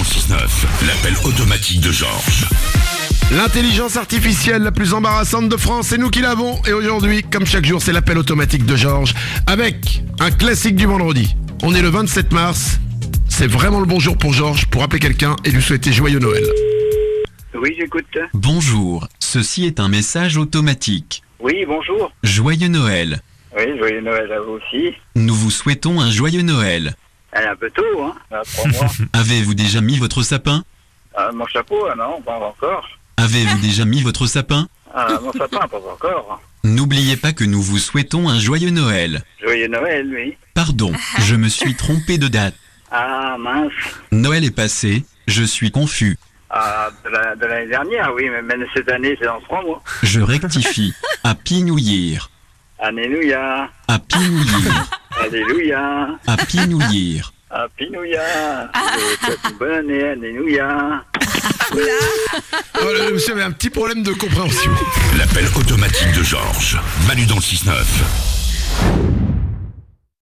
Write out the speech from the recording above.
6-9, l'appel automatique de Georges. L'intelligence artificielle la plus embarrassante de France, c'est nous qui l'avons. Et aujourd'hui, comme chaque jour, c'est l'appel automatique de Georges. Avec un classique du vendredi. On est le 27 mars. C'est vraiment le bon jour pour Georges pour appeler quelqu'un et lui souhaiter joyeux Noël. Oui, j'écoute. Bonjour, ceci est un message automatique. Oui, bonjour. Joyeux Noël. Oui, joyeux Noël à vous aussi. Nous vous souhaitons un joyeux Noël. Elle est un peu tôt, hein, à 3 mois. Avez-vous déjà mis votre sapin? Mon chapeau, non, pas encore. Avez-vous déjà mis votre sapin? Mon sapin, pas encore. N'oubliez pas que nous vous souhaitons un joyeux Noël. Joyeux Noël, oui. Pardon, je me suis trompé de date. Ah, mince. Noël est passé, je suis confus. De l'année dernière, oui, mais même cette année, c'est dans 3 mois. Je rectifie. Happy New Year. Alléluia. Happy New Year. Alléluia. Happy New Year. Happy New Year. Une bonne année, Alléluia. Oh, le monsieur avait un petit problème de compréhension. L'appel automatique de Georges. Manu dans le 6-9.